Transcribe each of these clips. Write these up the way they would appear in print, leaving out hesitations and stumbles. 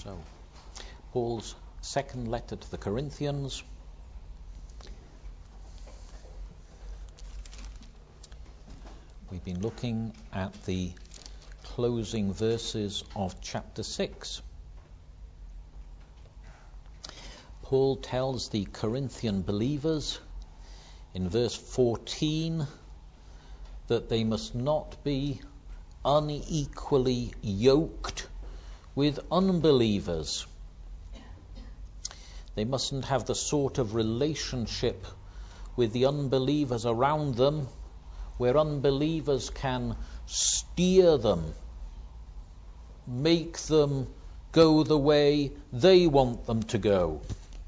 So, Paul's second letter to the Corinthians. We've been looking at the closing verses of chapter 6. Paul tells the Corinthian believers in verse 14 that they must not be unequally yoked with unbelievers. They mustn't have the sort of relationship with the unbelievers around them where unbelievers can steer them, make them go the way they want them to go.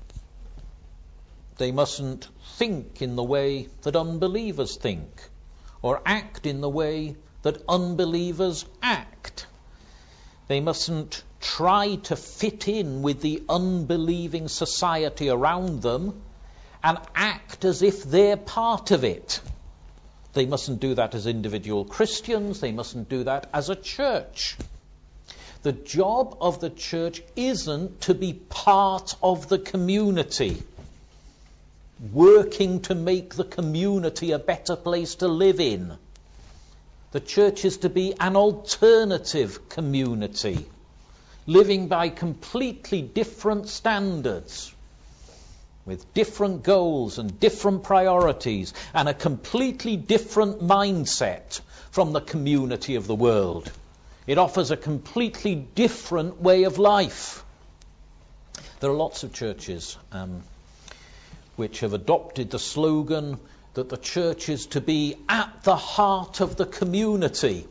They mustn't think in the way that unbelievers think, or act in the way that unbelievers act. They mustn't try to fit in with the unbelieving society around them and act as if they're part of it. They mustn't do that as individual Christians. They mustn't do that as a church. The job of the church isn't to be part of the community, working to make the community a better place to live in. The church is to be an alternative community, living by completely different standards, with different goals and different priorities, and a completely different mindset from the community of the world. It offers a completely different way of life. There are lots of churches which have adopted the slogan that the church is to be at the heart of the community.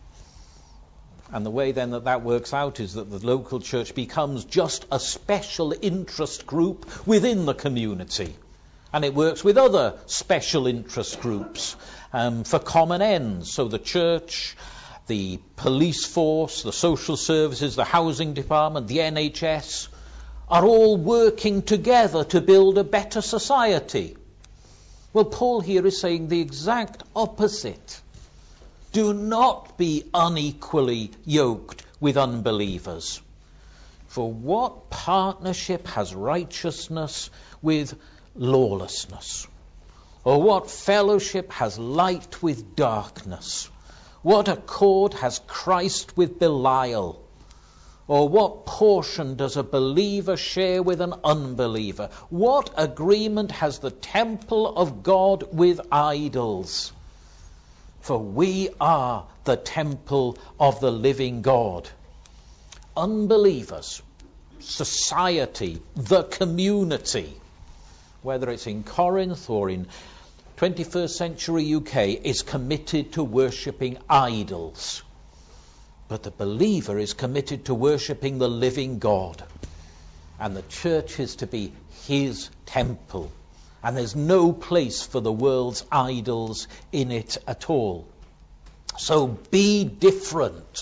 And the way then that works out is that the local church becomes just a special interest group within the community. And it works with other special interest groups for common ends. So the church, the police force, the social services, the housing department, the NHS are all working together to build a better society. Well, Paul here is saying the exact opposite. Do not be unequally yoked with unbelievers. For what partnership has righteousness with lawlessness? Or what fellowship has light with darkness? What accord has Christ with Belial? Or what portion does a believer share with an unbeliever? What agreement has the temple of God with idols? For we are the temple of the living God. Unbelievers, society, the community, whether it's in Corinth or in 21st century UK, is committed to worshipping idols. But the believer is committed to worshipping the living God. And the church is to be his temple. And there's no place for the world's idols in it at all. So be different.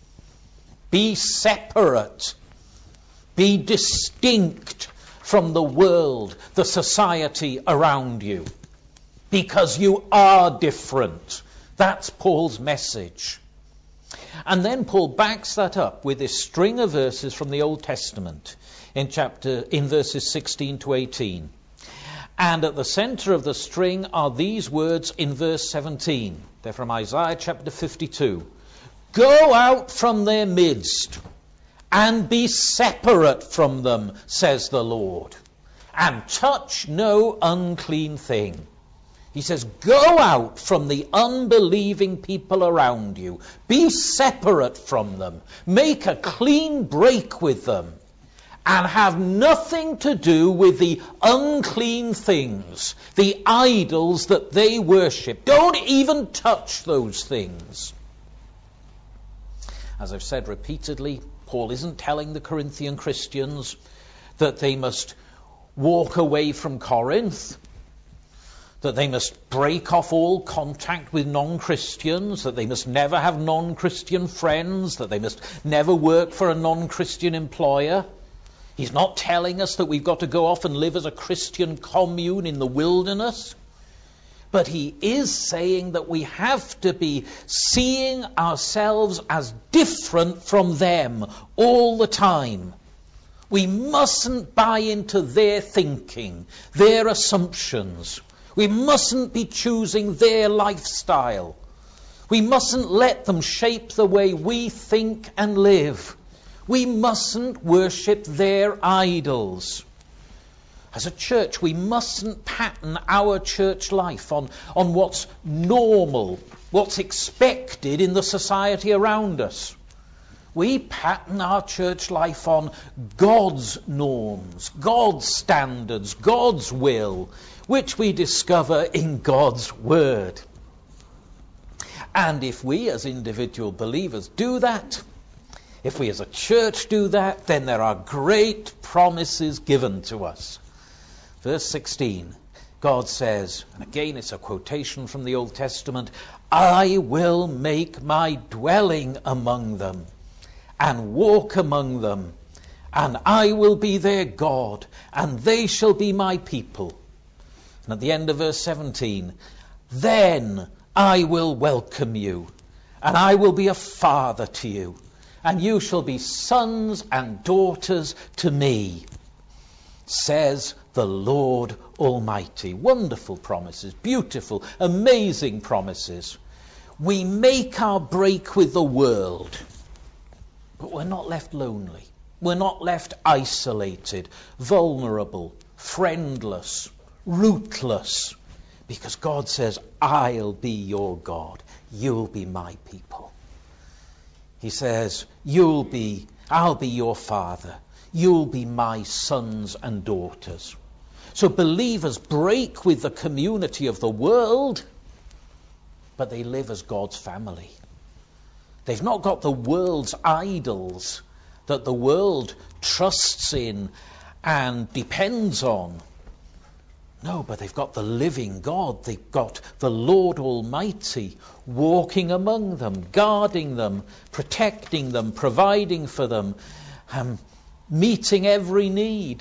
Be separate. Be distinct from the world, the society around you. Because you are different. That's Paul's message. And then Paul backs that up with this string of verses from the Old Testament in verses 16 to 18. And at the center of the string are these words in verse 17. They're from Isaiah chapter 52. Go out from their midst and be separate from them, says the Lord, and touch no unclean thing. He says, go out from the unbelieving people around you. Be separate from them. Make a clean break with them. And have nothing to do with the unclean things, the idols that they worship. Don't even touch those things. As I've said repeatedly, Paul isn't telling the Corinthian Christians that they must walk away from Corinth, that they must break off all contact with non-Christians, that they must never have non-Christian friends, that they must never work for a non-Christian employer. He's not telling us that we've got to go off and live as a Christian commune in the wilderness. But he is saying that we have to be seeing ourselves as different from them all the time. We mustn't buy into their thinking, their assumptions. We mustn't be choosing their lifestyle. We mustn't let them shape the way we think and live. We mustn't worship their idols. As a church, we mustn't pattern our church life on what's normal, what's expected in the society around us. We pattern our church life on God's norms, God's standards, God's will, which we discover in God's word. And if we as individual believers do that, if we as a church do that, then there are great promises given to us. Verse 16, God says, and again it's a quotation from the Old Testament, I will make my dwelling among them and walk among them, and I will be their God, and they shall be my people. And at the end of verse 17, then I will welcome you, and I will be a father to you, and you shall be sons and daughters to me, says the Lord Almighty. Wonderful promises, beautiful, amazing promises. We make our break with the world, but we're not left lonely. We're not left isolated, vulnerable, friendless, rootless, because God says, I'll be your God. You'll be my people. He says, I'll be your father. You'll be my sons and daughters. So believers break with the community of the world, but they live as God's family. They've not got the world's idols that the world trusts in and depends on. No, but they've got the living God. They've got the Lord Almighty walking among them, guarding them, protecting them, providing for them, meeting every need.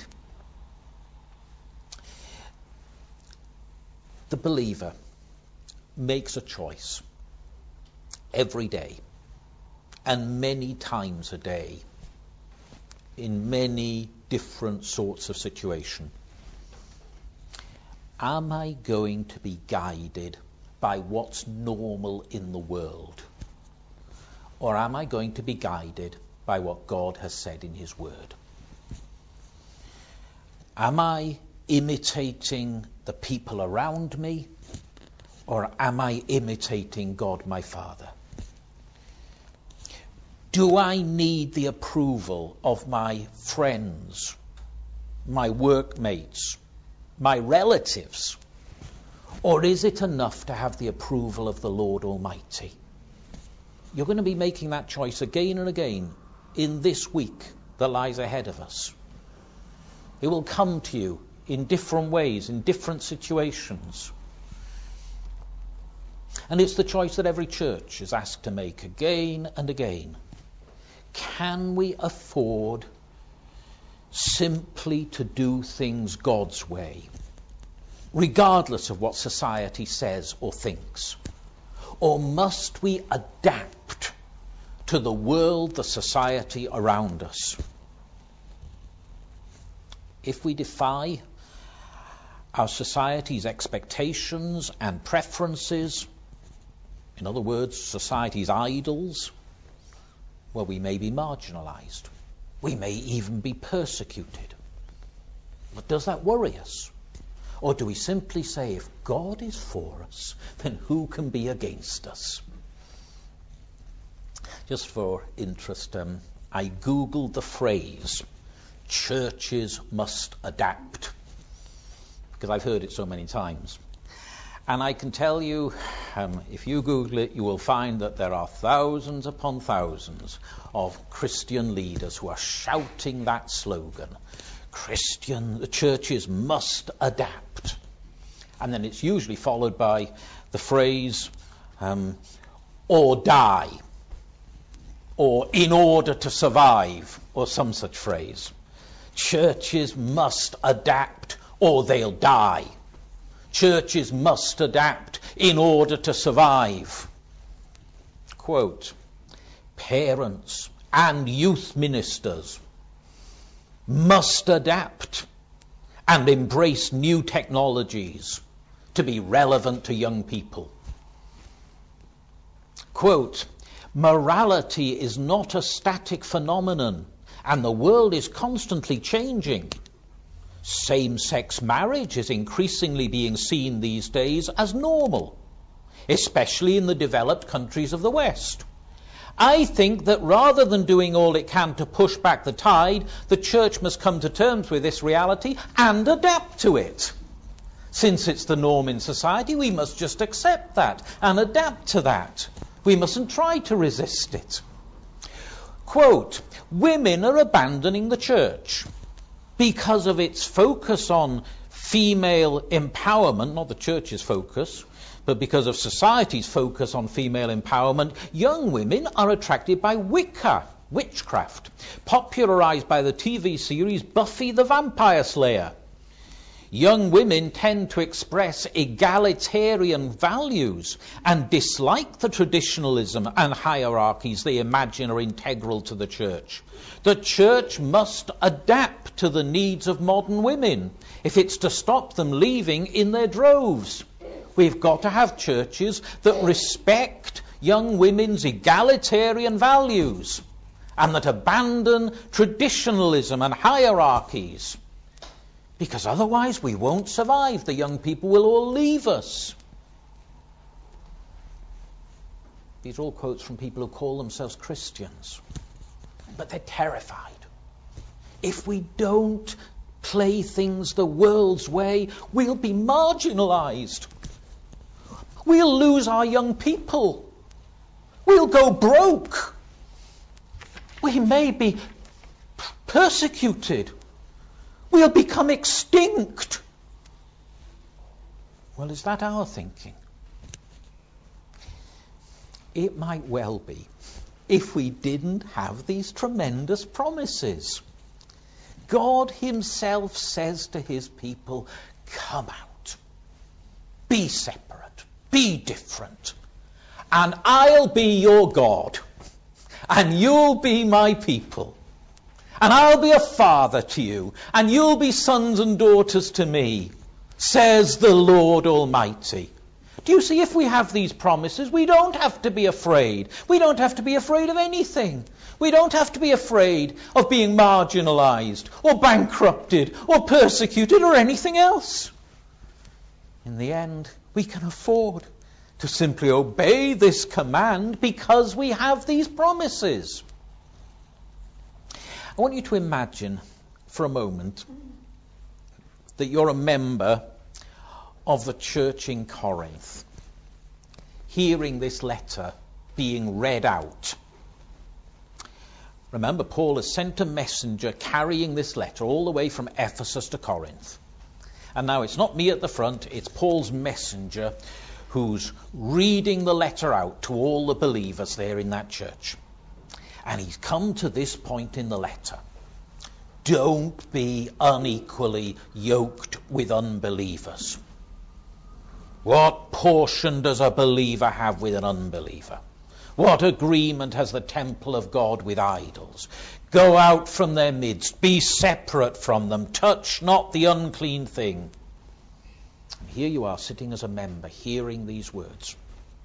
The believer makes a choice every day and many times a day in many different sorts of situation. Am I going to be guided by what's normal in the world? Or am I going to be guided by what God has said in his word? Am I imitating the people around me? Or am I imitating God my Father? Do I need the approval of my friends, my workmates, my relatives? Or is it enough to have the approval of the Lord Almighty? You're going to be making that choice again and again in this week that lies ahead of us. It will come to you in different ways, in different situations. And it's the choice that every church is asked to make again and again. Can we afford simply to do things God's way, regardless of what society says or thinks? Or must we adapt to the world, the society around us? If we defy our society's expectations and preferences, in other words, society's idols, well, we may be marginalized. We may even be persecuted. But does that worry us? Or do we simply say, if God is for us, then who can be against us? Just for interest, I Googled the phrase, churches must adapt, because I've heard it so many times. And I can tell you, if you Google it, you will find that there are thousands upon thousands of Christian leaders who are shouting that slogan. The churches must adapt. And then it's usually followed by the phrase, or die, or in order to survive, or some such phrase. Churches must adapt or they'll die. Churches must adapt in order to survive. Quote, parents and youth ministers must adapt and embrace new technologies to be relevant to young people. Quote, "Morality is not a static phenomenon, and the world is constantly changing. Same-sex marriage is increasingly being seen these days as normal, especially in the developed countries of the West. I think that rather than doing all it can to push back the tide, the Church must come to terms with this reality and adapt to it. Since it's the norm in society, we must just accept that and adapt to that. We mustn't try to resist it." Quote, "Women are abandoning the Church because of its focus on female empowerment," not the Church's focus, but because of society's focus on female empowerment. "Young women are attracted by Wicca, witchcraft, popularized by the TV series Buffy the Vampire Slayer. Young women tend to express egalitarian values and dislike the traditionalism and hierarchies they imagine are integral to the Church. The Church must adapt to the needs of modern women if it's to stop them leaving in their droves. We've got to have churches that respect young women's egalitarian values and that abandon traditionalism and hierarchies, because otherwise we won't survive. The young people will all leave us." These are all quotes from people who call themselves Christians, but they're terrified. If we don't play things the world's way, we'll be marginalized. We'll lose our young people. We'll go broke. We may be persecuted. We'll become extinct. Well, is that our thinking? It might well be, if we didn't have these tremendous promises. God himself says to his people, "Come out. Be separate. Be different. And I'll be your God. And you'll be my people. And I'll be a father to you. And you'll be sons and daughters to me, says the Lord Almighty." Do you see, if we have these promises, we don't have to be afraid. We don't have to be afraid of anything. We don't have to be afraid of being marginalized or bankrupted or persecuted or anything else. In the end, we can afford to simply obey this command because we have these promises. I want you to imagine for a moment that you're a member of the church in Corinth, hearing this letter being read out. Remember, Paul has sent a messenger carrying this letter all the way from Ephesus to Corinth. And now it's not me at the front, it's Paul's messenger who's reading the letter out to all the believers there in that church. And he's come to this point in the letter. Don't be unequally yoked with unbelievers. What portion does a believer have with an unbeliever? What agreement has the temple of God with idols? Go out from their midst. Be separate from them. Touch not the unclean thing. And here you are sitting as a member, hearing these words.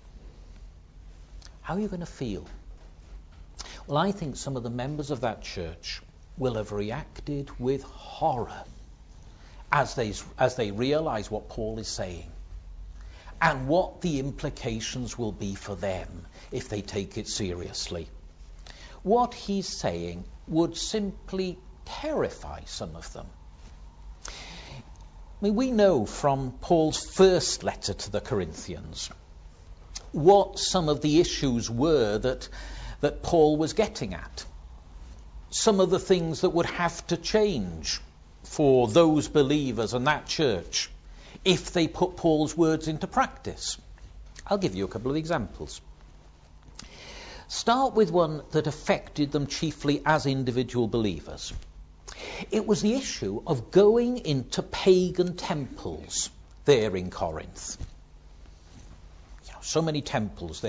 How are you going to feel? Well, I think some of the members of that church will have reacted with horror as they realize what Paul is saying and what the implications will be for them if they take it seriously. What he's saying would simply terrify some of them. I mean, we know from Paul's first letter to the Corinthians what some of the issues were that Paul was getting at. Some of the things that would have to change for those believers and that church if they put Paul's words into practice. I'll give you a couple of examples. Start with one that affected them chiefly as individual believers. It was the issue of going into pagan temples there in Corinth. So many temples there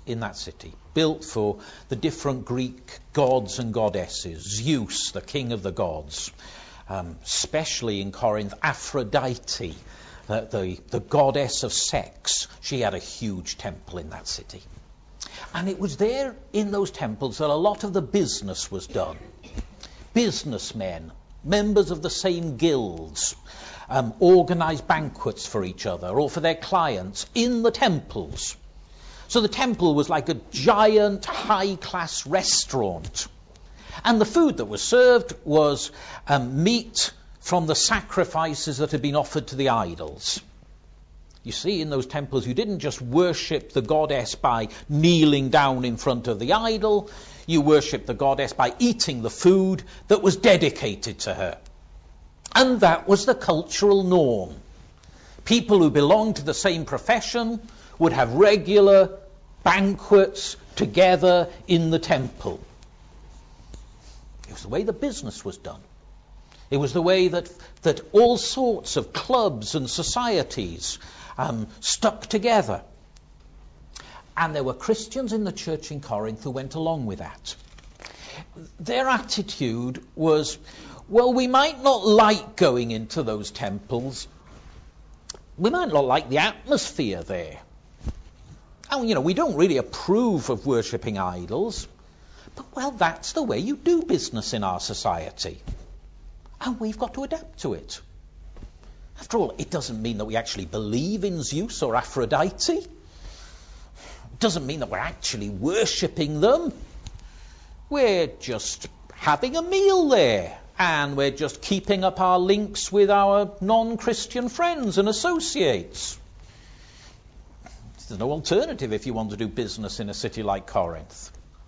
in that city, built for the different Greek gods and goddesses. Zeus, the king of the gods, especially in Corinth, Aphrodite, the goddess of sex. She had a huge temple in that city. And it was there in those temples that a lot of the business was done. Businessmen, members of the same guilds, organised banquets for each other or for their clients in the temples. So the temple was like a giant high-class restaurant. And the food that was served was meat from the sacrifices that had been offered to the idols. You see, in those temples, you didn't just worship the goddess by kneeling down in front of the idol. You worshipped the goddess by eating the food that was dedicated to her. And that was the cultural norm. People who belonged to the same profession would have regular banquets together in the temple. It was the way the business was done. It was the way that all sorts of clubs and societies stuck together. And there were Christians in the church in Corinth who went along with that. Their attitude was, well, we might not like going into those temples. We might not like the atmosphere there. And, we don't really approve of worshipping idols. But, well, that's the way you do business in our society. And we've got to adapt to it. After all, it doesn't mean that we actually believe in Zeus or Aphrodite. It doesn't mean that we're actually worshipping them. We're just having a meal there. And we're just keeping up our links with our non-Christian friends and associates. There's no alternative if you want to do business in a city like Corinth.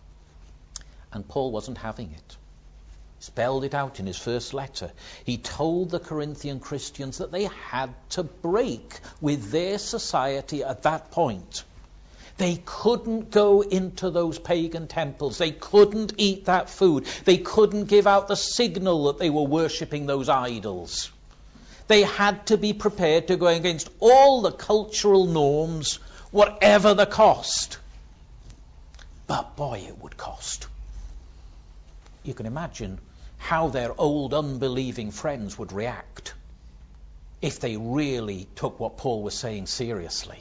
And Paul wasn't having it. Spelled it out in his first letter. He told the Corinthian Christians that they had to break with their society at that point. They couldn't go into those pagan temples. They couldn't eat that food. They couldn't give out the signal that they were worshipping those idols. They had to be prepared to go against all the cultural norms, whatever the cost. But boy, it would cost. You can imagine how their old unbelieving friends would react if they really took what Paul was saying seriously.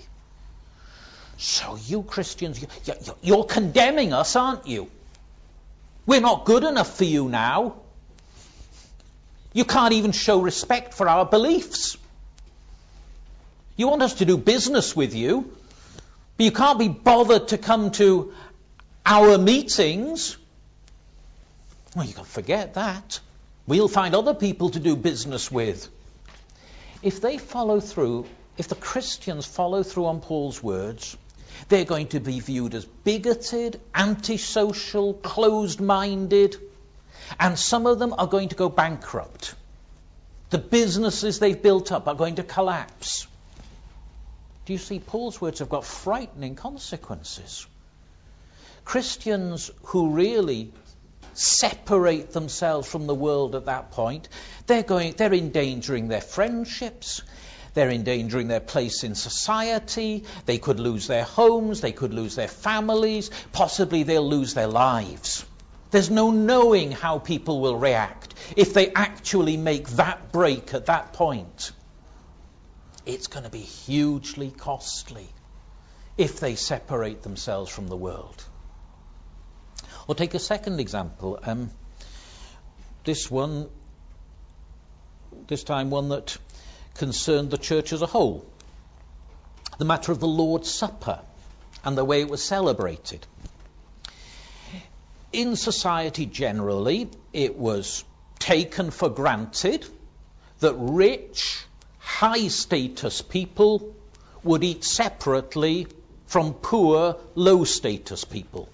So you Christians, you're condemning us, aren't you? We're not good enough for you now. You can't even show respect for our beliefs. You want us to do business with you, but you can't be bothered to come to our meetings. Well, you can forget that. We'll find other people to do business with. If they follow through, if the Christians follow through on Paul's words, they're going to be viewed as bigoted, antisocial, closed-minded, and some of them are going to go bankrupt. The businesses they've built up are going to collapse. Do you see, Paul's words have got frightening consequences. Christians who really separate themselves from the world at that point, they're endangering their friendships, they're endangering their place in society, they could lose their homes, they could lose their families, possibly they'll lose their lives. There's no knowing how people will react if they actually make that break at that point. It's going to be hugely costly if they separate themselves from the world. Or take a second example. This time one that concerned the church as a whole. The matter of the Lord's Supper and the way it was celebrated. In society generally, it was taken for granted that rich, high-status people would eat separately from poor, low-status people.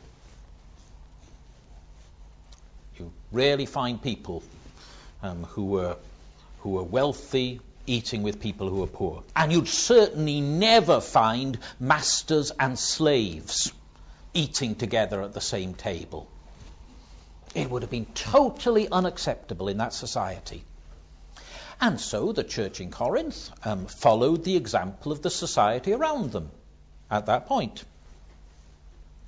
You rarely find people who were wealthy eating with people who were poor. And you'd certainly never find masters and slaves eating together at the same table. It would have been totally unacceptable in that society. And so the church in Corinth followed the example of the society around them at that point.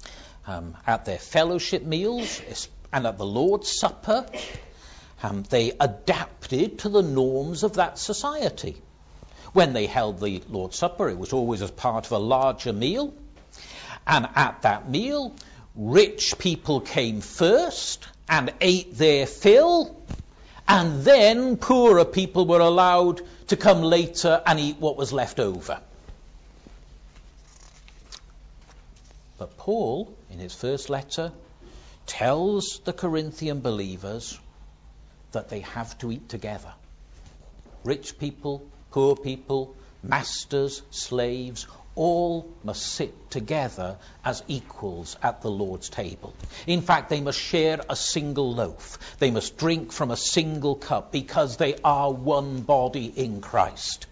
at their fellowship meals and at the Lord's Supper, they adapted to the norms of that society. When they held the Lord's Supper, it was always as part of a larger meal. And at that meal, rich people came first and ate their fill, and then poorer people were allowed to come later and eat what was left over. But Paul, in his first letter, tells the Corinthian believers that they have to eat together. Rich people, poor people, masters, slaves, all must sit together as equals at the Lord's table. In fact, they must share a single loaf. They must drink from a single cup because they are one body in Christ.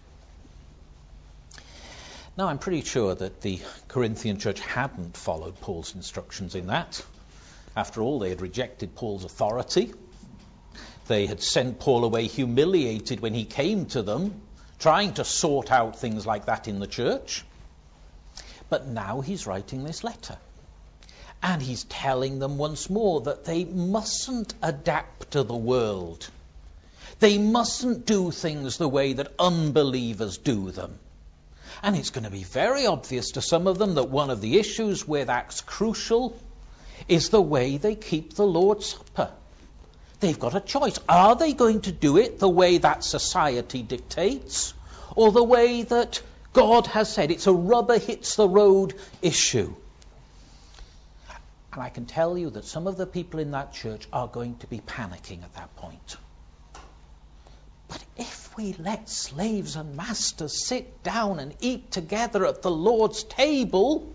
Now, I'm pretty sure that the Corinthian church hadn't followed Paul's instructions in that. After all, they had rejected Paul's authority. They had sent Paul away humiliated when he came to them, trying to sort out things like that in the church. But now he's writing this letter. And he's telling them once more that they mustn't adapt to the world. They mustn't do things the way that unbelievers do them. And it's going to be very obvious to some of them that one of the issues where that's crucial is the way they keep the Lord's Supper. They've got a choice. Are they going to do it the way that society dictates, or the way that God has said? It's a rubber hits the road issue. And I can tell you that some of the people in that church are going to be panicking at that point. But if we let slaves and masters sit down and eat together at the Lord's table,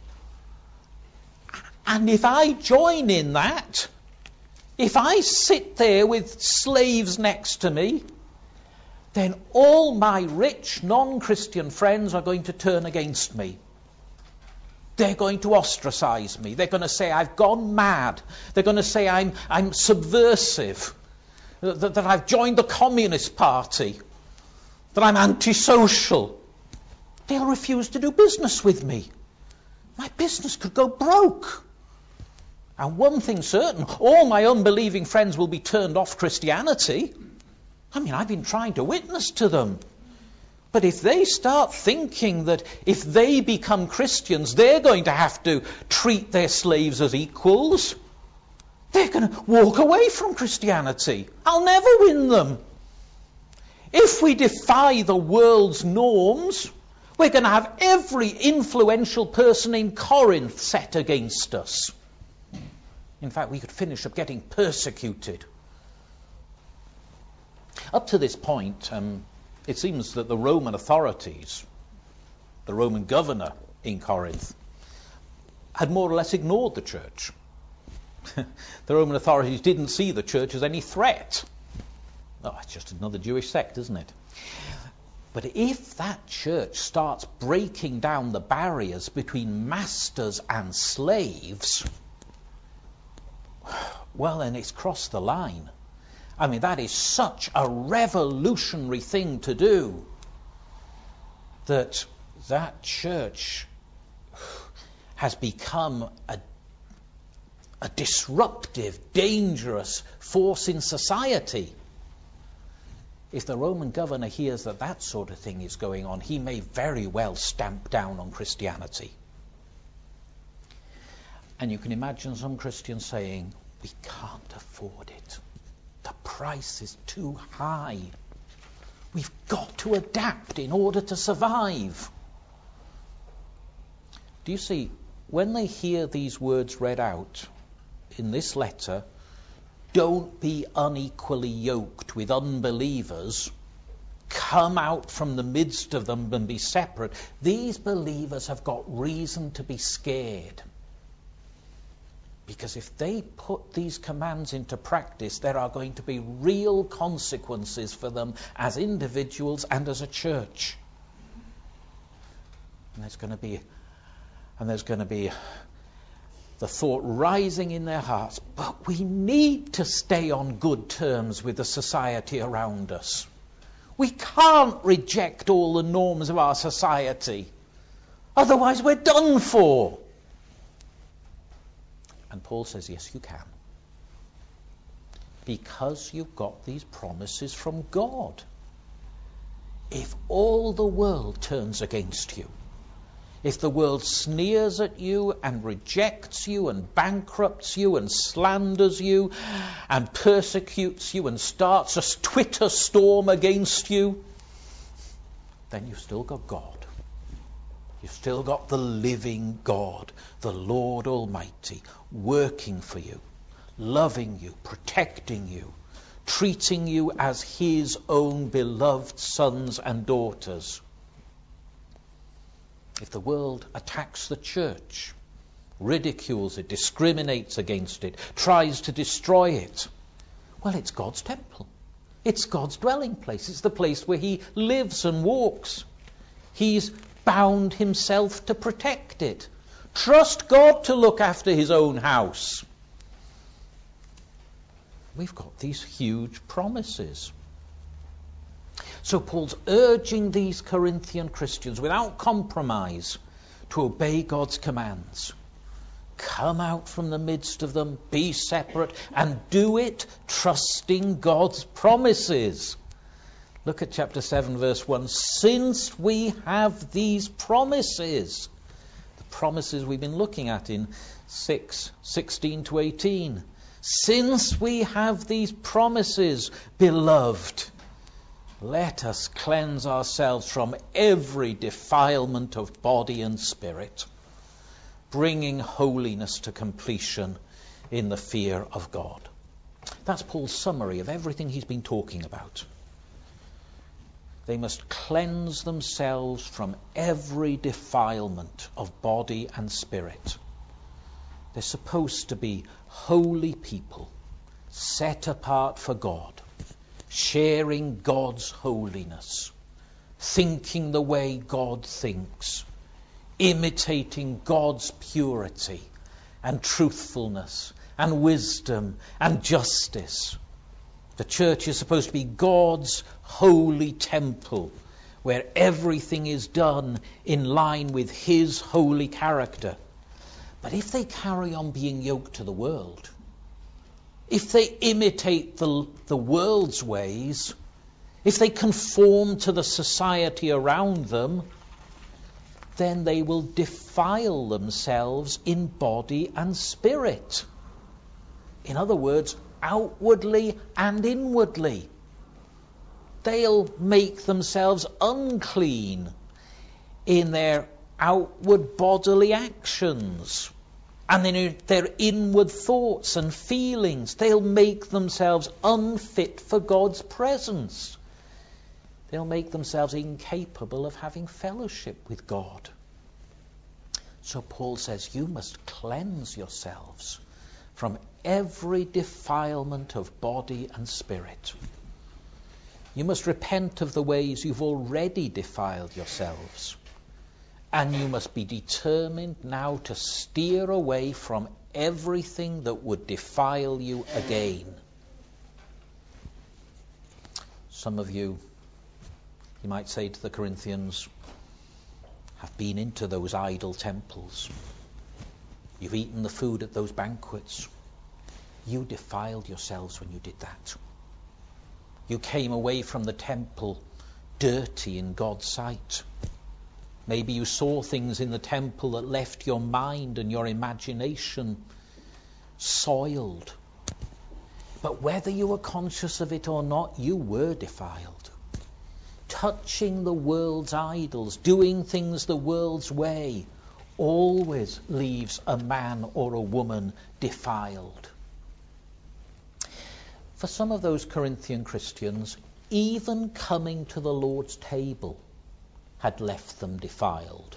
and if I join in that, if I sit there with slaves next to me, then all my rich non-Christian friends are going to turn against me. They're going to ostracize me. They're going to say I've gone mad. They're going to say I'm subversive, that I've joined the Communist Party, that I'm antisocial. They'll refuse to do business with me. My business could go broke. And one thing certain, all my unbelieving friends will be turned off Christianity. I mean, I've been trying to witness to them. But if they start thinking that if they become Christians, they're going to have to treat their slaves as equals, they're going to walk away from Christianity. I'll never win them. If we defy the world's norms, we're going to have every influential person in Corinth set against us. In fact, we could finish up getting persecuted. Up to this point, it seems that the Roman authorities, the Roman governor in Corinth, had more or less ignored the church. The Roman authorities didn't see the church as any threat. Oh, it's just another Jewish sect, isn't it? But if that church starts breaking down the barriers between masters and slaves, well, then it's crossed the line. I mean, that is such a revolutionary thing to do, that church has become a disruptive, dangerous force in society. If the Roman governor hears that sort of thing is going on, he may very well stamp down on Christianity. And you can imagine some Christians saying, we can't afford it. The price is too high. We've got to adapt in order to survive. Do you see, when they hear these words read out in this letter, don't be unequally yoked with unbelievers. Come out from the midst of them and be separate. These believers have got reason to be scared. Because if they put these commands into practice, there are going to be real consequences for them as individuals and as a church. And there's going to be the thought rising in their hearts, but we need to stay on good terms with the society around us. We can't reject all the norms of our society. Otherwise we're done for. And Paul says, yes, you can. Because you've got these promises from God. If all the world turns against you, if the world sneers at you and rejects you and bankrupts you and slanders you and persecutes you and starts a Twitter storm against you, then you've still got God. You've still got the living God, the Lord Almighty, working for you, loving you, protecting you, treating you as his own beloved sons and daughters. If the world attacks the church, ridicules it, discriminates against it, tries to destroy it, well, it's God's temple. It's God's dwelling place. It's the place where he lives and walks. He's bound himself to protect it. Trust God to look after his own house. We've got these huge promises. So Paul's urging these Corinthian Christians without compromise to obey God's commands. Come out from the midst of them, be separate, and do it trusting God's promises. Look at chapter 7, verse 1. Since we have these promises, the promises we've been looking at in 6:16 to 18. Since we have these promises, beloved, let us cleanse ourselves from every defilement of body and spirit, bringing holiness to completion in the fear of God. That's Paul's summary of everything he's been talking about. They must cleanse themselves from every defilement of body and spirit. They're supposed to be holy people, set apart for God, sharing God's holiness, thinking the way God thinks, imitating God's purity and truthfulness and wisdom and justice. The church is supposed to be God's holy temple, where everything is done in line with his holy character. But if they carry on being yoked to the world, if they imitate the world's ways, if they conform to the society around them, then they will defile themselves in body and spirit. In other words, outwardly and inwardly. They'll make themselves unclean in their outward bodily actions and in their inward thoughts and feelings. They'll make themselves unfit for God's presence. They'll make themselves incapable of having fellowship with God. So Paul says, you must cleanse yourselves from every defilement of body and spirit. You must repent of the ways you've already defiled yourselves. And you must be determined now to steer away from everything that would defile you again. Some of you might say to the Corinthians, have been into those idol temples. You've eaten the food at those banquets. You defiled yourselves when you did that. You came away from the temple dirty in God's sight. Maybe you saw things in the temple that left your mind and your imagination soiled. But whether you were conscious of it or not, you were defiled. Touching the world's idols, doing things the world's way, always leaves a man or a woman defiled. For some of those Corinthian Christians, even coming to the Lord's table had left them defiled.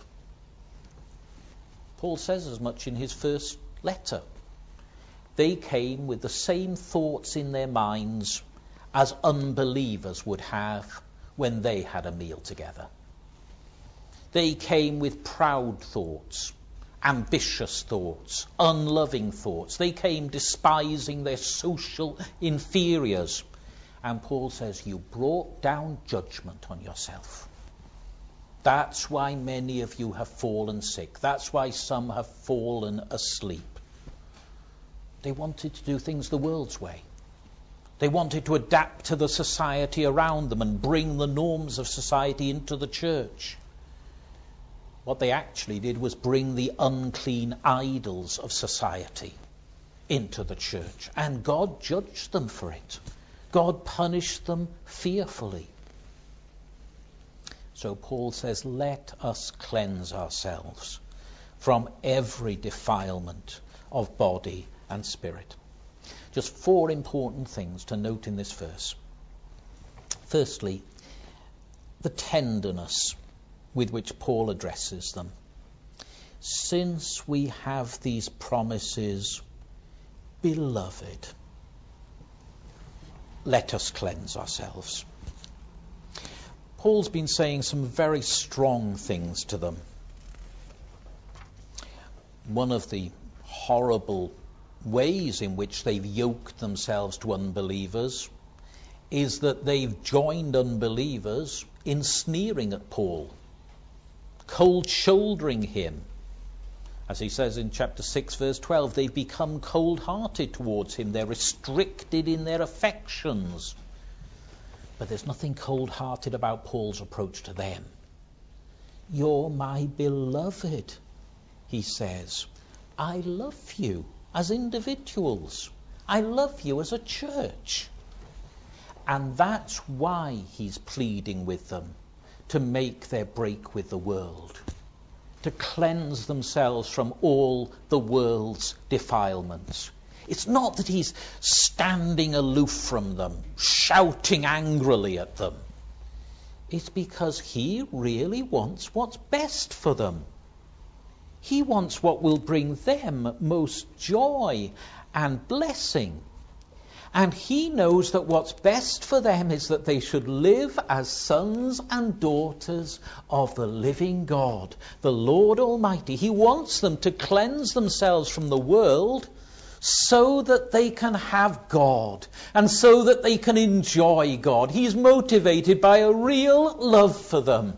Paul says as much in his first letter. They came with the same thoughts in their minds as unbelievers would have when they had a meal together. They came with proud thoughts, ambitious thoughts, unloving thoughts. They came despising their social inferiors. And Paul says, you brought down judgment on yourself. That's why many of you have fallen sick. That's why some have fallen asleep. They wanted to do things the world's way. They wanted to adapt to the society around them and bring the norms of society into the church. What they actually did was bring the unclean idols of society into the church. And God judged them for it. God punished them fearfully. So Paul says, let us cleanse ourselves from every defilement of body and spirit. Just 4 important things to note in this verse. Firstly, the tenderness with which Paul addresses them. Since we have these promises, beloved, let us cleanse ourselves. Paul's been saying some very strong things to them. One of the horrible ways in which they've yoked themselves to unbelievers is that they've joined unbelievers in sneering at Paul, cold-shouldering him. As he says in chapter 6, verse 12, they've become cold-hearted towards him. They're restricted in their affections. But there's nothing cold-hearted about Paul's approach to them. You're my beloved, he says. I love you as individuals. I love you as a church. And that's why he's pleading with them to make their break with the world, to cleanse themselves from all the world's defilements. It's not that he's standing aloof from them, shouting angrily at them. It's because he really wants what's best for them. He wants what will bring them most joy and blessing. And he knows that what's best for them is that they should live as sons and daughters of the living God, the Lord Almighty. He wants them to cleanse themselves from the world so that they can have God and so that they can enjoy God. He's motivated by a real love for them.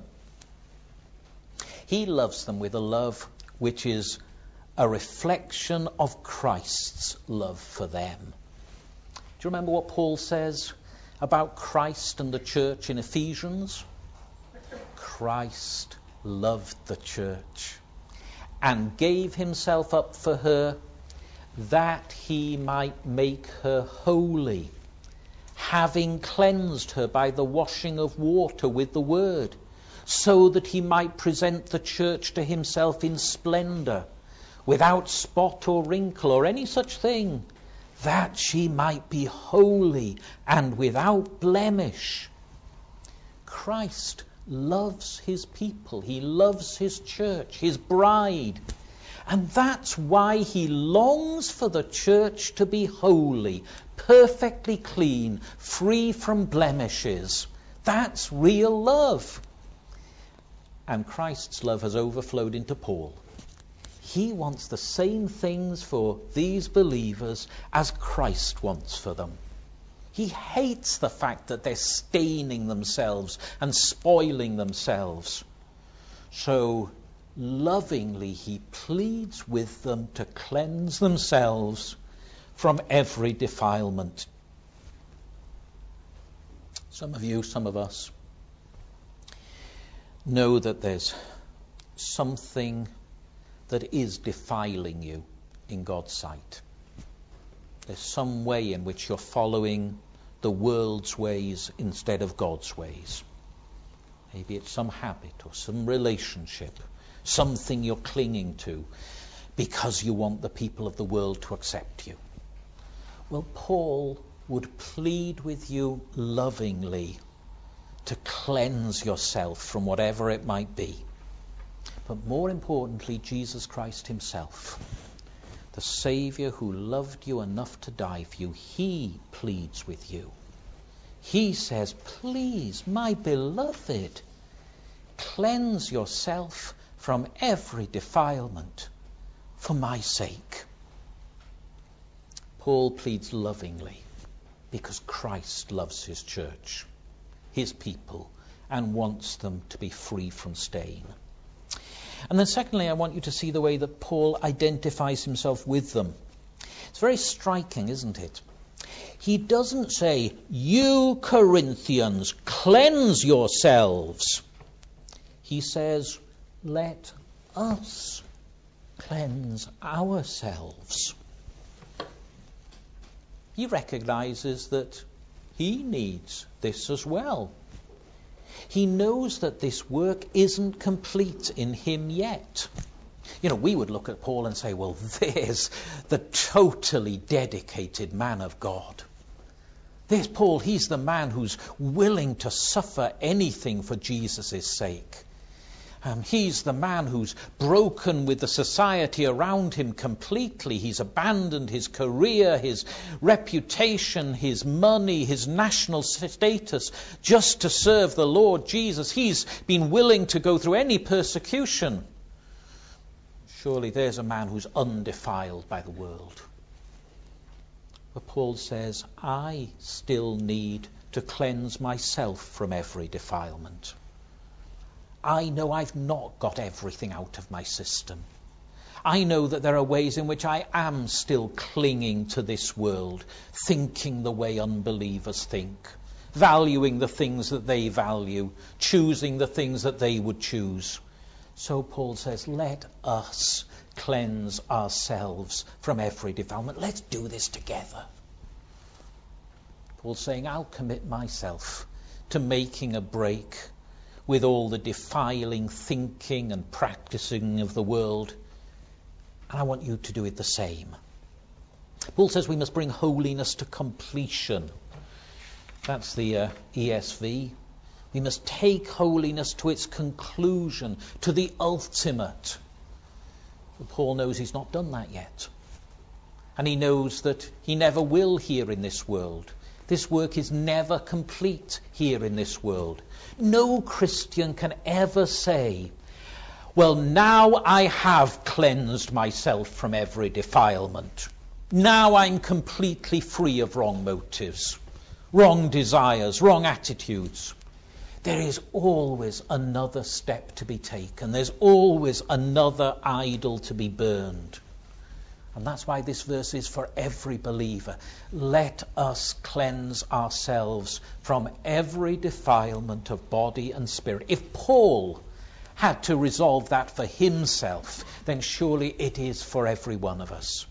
He loves them with a love which is a reflection of Christ's love for them. Do you remember what Paul says about Christ and the church in Ephesians? Christ loved the church and gave himself up for her that he might make her holy, having cleansed her by the washing of water with the word, so that he might present the church to himself in splendor, without spot or wrinkle or any such thing, that she might be holy and without blemish. Christ loves his people. He loves his church, his bride. And that's why he longs for the church to be holy, perfectly clean, free from blemishes. That's real love. And Christ's love has overflowed into Paul. He wants the same things for these believers as Christ wants for them. He hates the fact that they're staining themselves and spoiling themselves. So lovingly he pleads with them to cleanse themselves from every defilement. Some of you, some of us, know that there's something that is defiling you in God's sight. There's some way in which you're following the world's ways instead of God's ways. Maybe it's some habit or some relationship, something you're clinging to because you want the people of the world to accept you. Well, Paul would plead with you lovingly to cleanse yourself from whatever it might be. But more importantly, Jesus Christ himself, the Saviour who loved you enough to die for you, he pleads with you. He says, please, my beloved, cleanse yourself from every defilement for my sake. Paul pleads lovingly because Christ loves his church, his people, and wants them to be free from stain. And then secondly, I want you to see the way that Paul identifies himself with them. It's very striking, isn't it? He doesn't say, you Corinthians, cleanse yourselves. He says, let us cleanse ourselves. He recognizes that he needs this as well. He knows that this work isn't complete in him yet. You know, we would look at Paul and say, well, there's the totally dedicated man of God. There's Paul, he's the man who's willing to suffer anything for Jesus' sake. He's the man who's broken with the society around him completely. He's abandoned his career, his reputation, his money, his national status, just to serve the Lord Jesus. He's been willing to go through any persecution. Surely there's a man who's undefiled by the world. But Paul says, I still need to cleanse myself from every defilement. I know I've not got everything out of my system. I know that there are ways in which I am still clinging to this world, thinking the way unbelievers think, valuing the things that they value, choosing the things that they would choose. So Paul says, let us cleanse ourselves from every defilement. Let's do this together. Paul's saying, I'll commit myself to making a break with all the defiling thinking and practicing of the world. And I want you to do it the same. Paul says we must bring holiness to completion. That's the ESV. We must take holiness to its conclusion, to the ultimate. But Paul knows he's not done that yet. And he knows that he never will here in this world. This work is never complete here in this world. No Christian can ever say, well, now I have cleansed myself from every defilement. Now I'm completely free of wrong motives, wrong desires, wrong attitudes. There is always another step to be taken. There's always another idol to be burned. And that's why this verse is for every believer. Let us cleanse ourselves from every defilement of body and spirit. If Paul had to resolve that for himself, then surely it is for every one of us.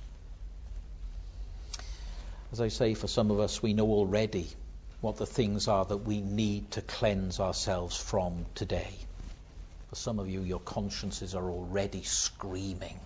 As I say, for some of us, we know already what the things are that we need to cleanse ourselves from today. For some of you, your consciences are already screaming.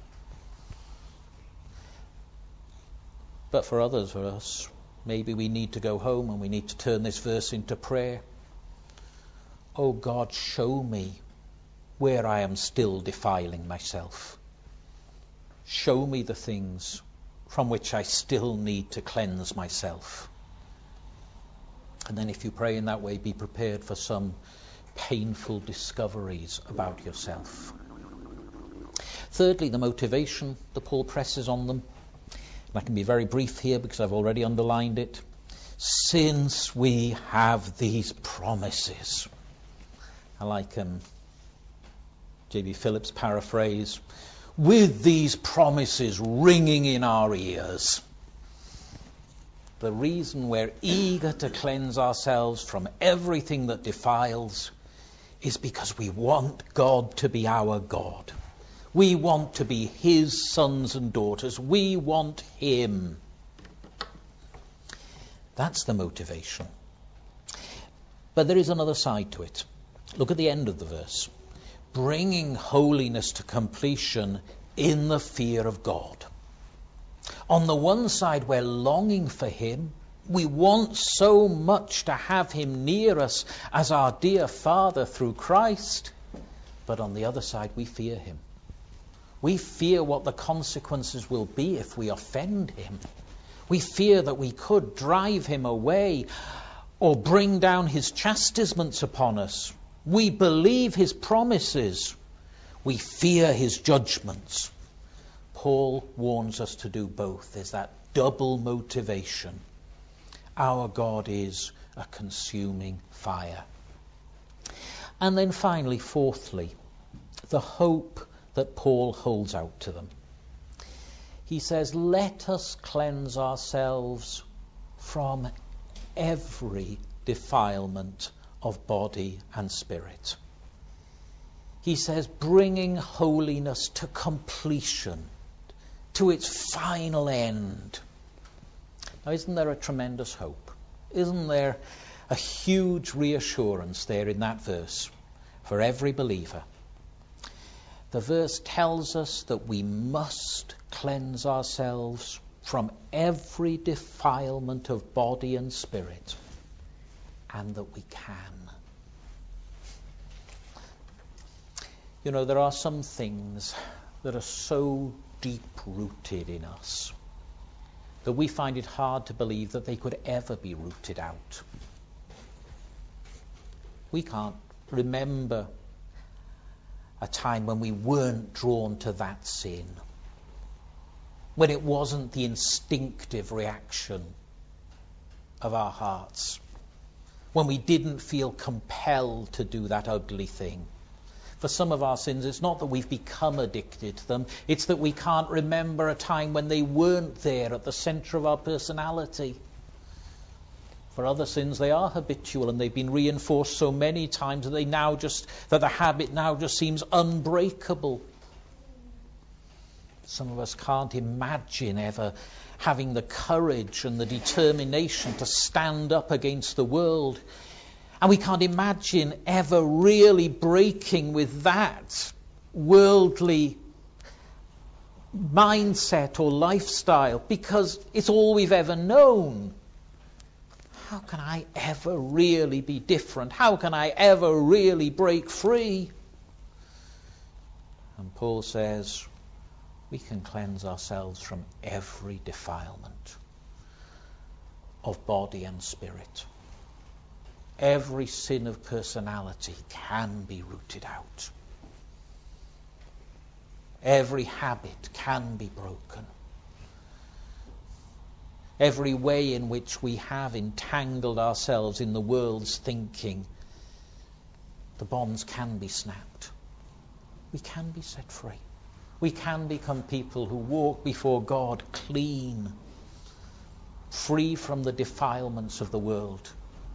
But for others, for us, maybe we need to go home and we need to turn this verse into prayer. Oh God, show me where I am still defiling myself. Show me the things from which I still need to cleanse myself. And then if you pray in that way, be prepared for some painful discoveries about yourself. Thirdly, the motivation that Paul presses on them. I can be very brief here because I've already underlined it. Since we have these promises. I like J.B. Phillips' paraphrase. With these promises ringing in our ears. The reason we're eager to cleanse ourselves from everything that defiles is because we want God to be our God. We want to be his sons and daughters. We want him. That's the motivation. But there is another side to it. Look at the end of the verse. Bringing holiness to completion in the fear of God. On the one side, we're longing for him. We want so much to have him near us as our dear Father through Christ. But on the other side, we fear him. We fear what the consequences will be if we offend him. We fear that we could drive him away or bring down his chastisements upon us. We believe his promises. We fear his judgments. Paul warns us to do both. There's that double motivation. Our God is a consuming fire. And then finally, fourthly, the hope that Paul holds out to them. He says, let us cleanse ourselves from every defilement of body and spirit. He says, bringing holiness to completion, to its final end. Now, isn't there a tremendous hope? Isn't there a huge reassurance there in that verse for every believer? The verse tells us that we must cleanse ourselves from every defilement of body and spirit, and that we can. You know, there are some things that are so deep-rooted in us that we find it hard to believe that they could ever be rooted out. We can't remember a time when we weren't drawn to that sin, when it wasn't the instinctive reaction of our hearts, when we didn't feel compelled to do that ugly thing. For some of our sins, it's not that we've become addicted to them, it's that we can't remember a time when they weren't there at the centre of our personality. For other sins, they are habitual and they've been reinforced so many times that the habit now just seems unbreakable. Some of us can't imagine ever having the courage and the determination to stand up against the world. And we can't imagine ever really breaking with that worldly mindset or lifestyle, because it's all we've ever known. How can I ever really be different? How can I ever really break free? And Paul says, we can cleanse ourselves from every defilement of body and spirit. Every sin of personality can be rooted out. Every habit can be broken. Every way in which we have entangled ourselves in the world's thinking, the bonds can be snapped. We can be set free. We can become people who walk before God clean, free from the defilements of the world.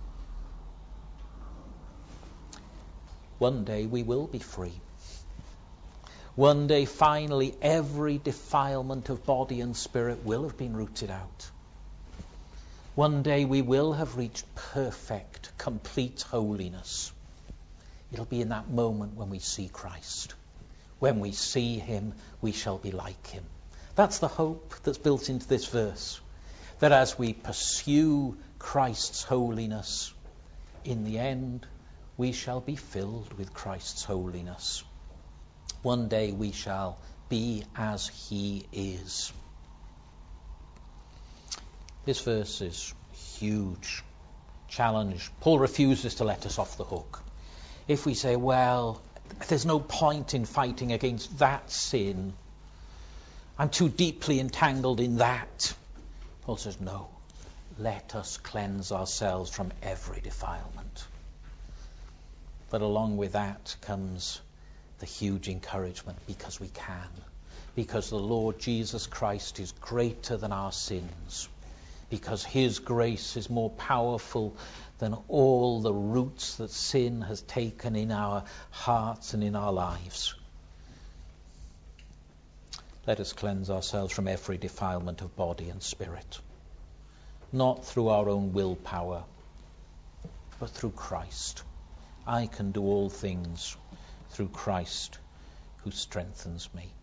One day we will be free. One day, finally, every defilement of body and spirit will have been rooted out. One day we will have reached perfect, complete holiness. It'll be in that moment when we see Christ. When we see him, we shall be like him. That's the hope that's built into this verse. That as we pursue Christ's holiness, in the end, we shall be filled with Christ's holiness. One day we shall be as he is. This verse is huge challenge. Paul refuses to let us off the hook. If we say, well, there's no point in fighting against that sin, I'm too deeply entangled in that. Paul says, no, let us cleanse ourselves from every defilement. But along with that comes the huge encouragement, because we can. Because the Lord Jesus Christ is greater than our sins. Because his grace is more powerful than all the roots that sin has taken in our hearts and in our lives. Let us cleanse ourselves from every defilement of body and spirit. Not through our own willpower, but through Christ. I can do all things through Christ who strengthens me.